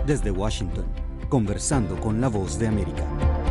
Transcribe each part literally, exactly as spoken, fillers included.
Desde Washington, conversando con la Voz de América.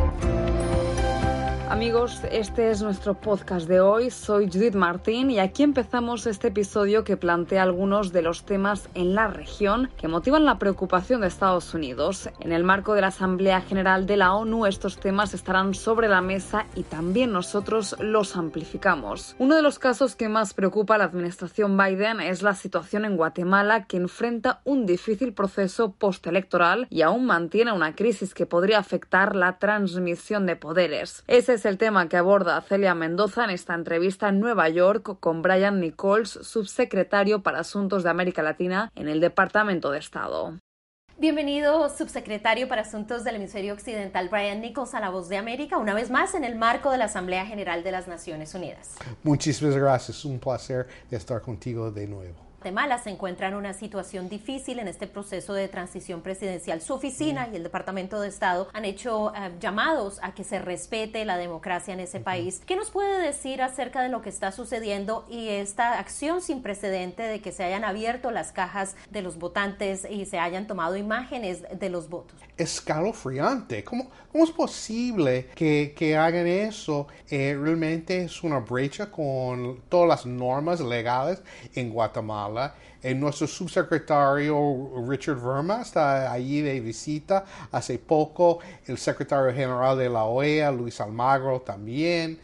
Amigos, este es nuestro podcast de hoy. Soy Judith Martín y aquí empezamos este episodio que plantea algunos de los temas en la región que motivan la preocupación de Estados Unidos. En el marco de la Asamblea General de la ONU, estos temas estarán sobre la mesa y también nosotros los amplificamos. Uno de los casos que más preocupa a la administración Biden es la situación en Guatemala, que enfrenta un difícil proceso postelectoral y aún mantiene una crisis que podría afectar la transmisión de poderes. Ese es el tema que aborda Celia Mendoza en esta entrevista en Nueva York con Brian Nichols, subsecretario para Asuntos de América Latina en el Departamento de Estado. Bienvenido, subsecretario para Asuntos del Hemisferio Occidental, Brian Nichols, a La Voz de América, una vez más en el marco de la Asamblea General de las Naciones Unidas. Muchísimas gracias, un placer estar contigo de nuevo. Guatemala se encuentra en una situación difícil en este proceso de transición presidencial. Su oficina y el Departamento de Estado han hecho uh, llamados a que se respete la democracia en ese uh-huh. país. ¿Qué nos puede decir acerca de lo que está sucediendo y esta acción sin precedente de que se hayan abierto las cajas de los votantes y se hayan tomado imágenes de los votos? Escalofriante. ¿Cómo, cómo es posible que, que hagan eso? Eh, realmente es una brecha con todas las normas legales en Guatemala. Eh, nuestro subsecretario Richard Verma está allí de visita. Hace poco el secretario general de la O E A, Luis Almagro, también.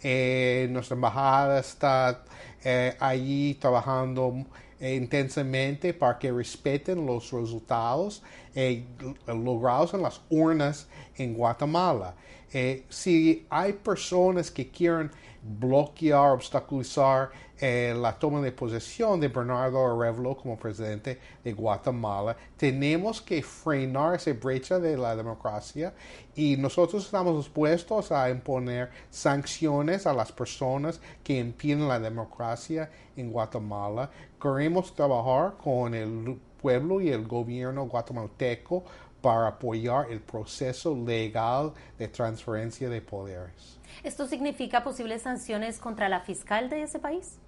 Eh, nuestra embajada está eh, allí trabajando eh, intensamente para que respeten los resultados eh, logrados en las urnas en Guatemala. Eh, si hay personas que quieren bloquear, obstaculizar eh, la toma de posesión de Bernardo Arévalo como presidente de Guatemala, tenemos que frenar esa brecha de la democracia y nosotros estamos dispuestos a imponer sanciones a las personas que impiden la democracia en Guatemala. Queremos trabajar con el pueblo y el gobierno guatemalteco para apoyar el proceso legal de transferencia de poderes. ¿Esto significa posibles sanciones contra la fiscal de ese país?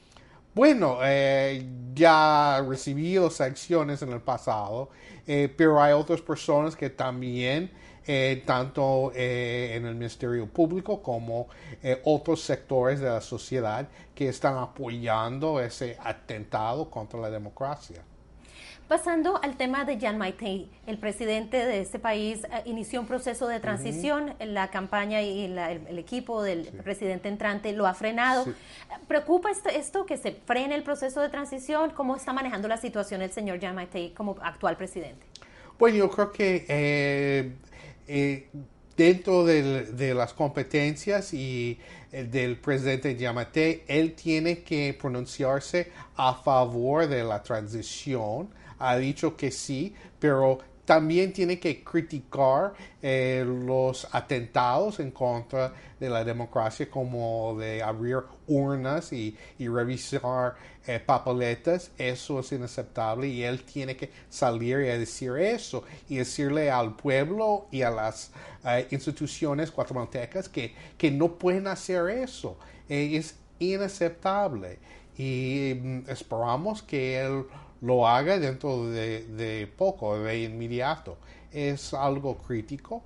Bueno, eh, ya ha recibido sanciones en el pasado, eh, pero hay otras personas que también, eh, tanto eh, en el Ministerio Público como eh, otros sectores de la sociedad, que están apoyando ese atentado contra la democracia. Pasando al tema de Jan Matthei, el presidente de este país uh, inició un proceso de transición, uh-huh. la campaña y la, el, el equipo del sí. presidente entrante lo ha frenado. Sí. ¿Preocupa esto, esto que se frene el proceso de transición? ¿Cómo está manejando la situación el señor Jan Matthei como actual presidente? Bueno, yo creo que eh, eh, dentro del, de las competencias y eh, del presidente Jan Matthei, él tiene que pronunciarse a favor de la transición. Ha dicho que sí, pero también tiene que criticar eh, los atentados en contra de la democracia, como de abrir urnas y, y revisar eh, papeletas. Eso es inaceptable y él tiene que salir y decir eso y decirle al pueblo y a las eh, instituciones guatemaltecas que, que no pueden hacer eso. Eh, es inaceptable y mm, esperamos que él lo haga dentro de, de poco, de inmediato. Es algo crítico.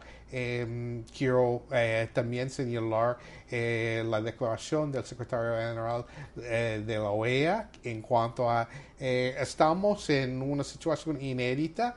Eh, quiero eh, también señalar eh, la declaración del secretario general eh, de la O E A en cuanto a eh, estamos en una situación inédita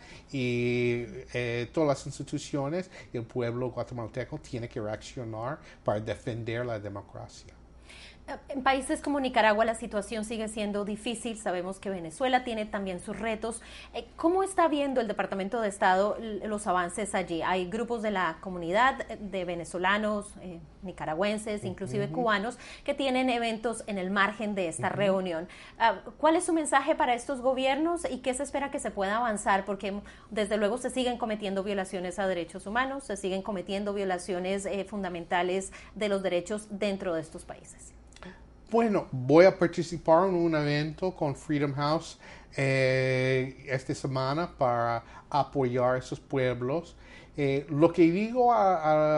y eh, todas las instituciones y el pueblo guatemalteco tienen que reaccionar para defender la democracia. En países como Nicaragua la situación sigue siendo difícil, sabemos que Venezuela tiene también sus retos. ¿Cómo está viendo el Departamento de Estado los avances allí? Hay grupos de la comunidad de venezolanos, eh, nicaragüenses, inclusive uh-huh. cubanos, que tienen eventos en el margen de esta uh-huh. reunión. Uh, ¿Cuál es su mensaje para estos gobiernos y qué se espera que se pueda avanzar? Porque desde luego se siguen cometiendo violaciones a derechos humanos, se siguen cometiendo violaciones eh, fundamentales de los derechos dentro de estos países. Bueno, voy a participar en un evento con Freedom House eh, esta semana para apoyar a esos pueblos. Eh, lo que digo a,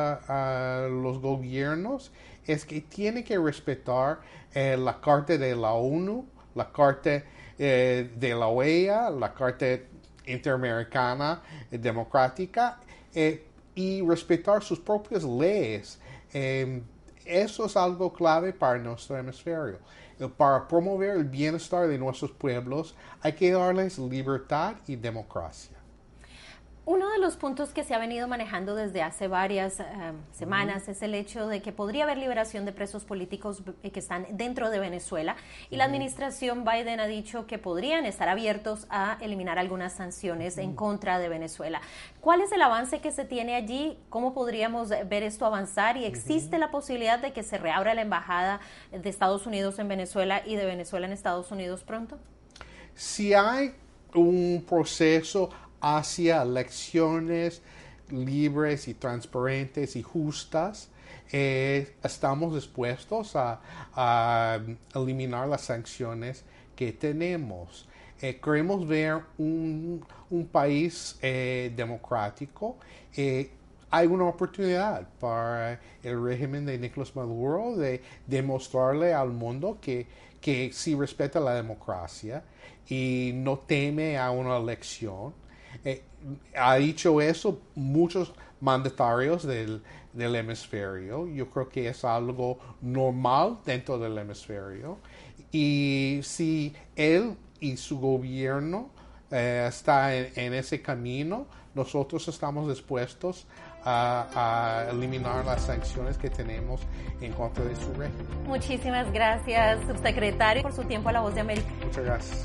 a, a los gobiernos es que tienen que respetar eh, la Carta de la ONU, la Carta eh, de la O E A, la Carta interamericana eh, democrática eh, y respetar sus propias leyes. Eh, eso es algo clave para nuestro hemisferio. Eh, para promover el bienestar de nuestros pueblos hay que darles libertad y democracia. Uno de los puntos que se ha venido manejando desde hace varias uh, semanas uh-huh. es el hecho de que podría haber liberación de presos políticos que están dentro de Venezuela y uh-huh. la administración Biden ha dicho que podrían estar abiertos a eliminar algunas sanciones uh-huh. en contra de Venezuela. ¿Cuál es el avance que se tiene allí? ¿Cómo podríamos ver esto avanzar? ¿Y existe uh-huh. la posibilidad de que se reabra la embajada de Estados Unidos en Venezuela y de Venezuela en Estados Unidos pronto? Si hay un proceso hacia elecciones libres y transparentes y justas, eh, estamos dispuestos a, a eliminar las sanciones que tenemos. Eh, queremos ver un, un país eh, democrático. Eh, hay una oportunidad para el régimen de Nicolás Maduro de demostrarle al mundo que, que sí respeta la democracia y no teme a una elección. Eh, ha dicho eso muchos mandatarios del, del hemisferio. Yo creo que es algo normal dentro del hemisferio. Y si él y su gobierno eh, está en, en ese camino, nosotros estamos dispuestos a, a eliminar las sanciones que tenemos en contra de su régimen. Muchísimas gracias, subsecretario, por su tiempo a La Voz de América. Muchas gracias.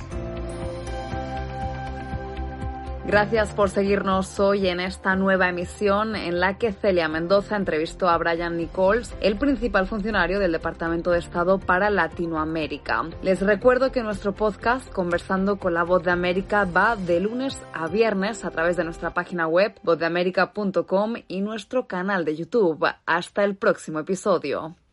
Gracias por seguirnos hoy en esta nueva emisión en la que Celia Mendoza entrevistó a Brian Nichols, el principal funcionario del Departamento de Estado para Latinoamérica. Les recuerdo que nuestro podcast Conversando con la Voz de América va de lunes a viernes a través de nuestra página web voz de america punto com y nuestro canal de YouTube. Hasta el próximo episodio.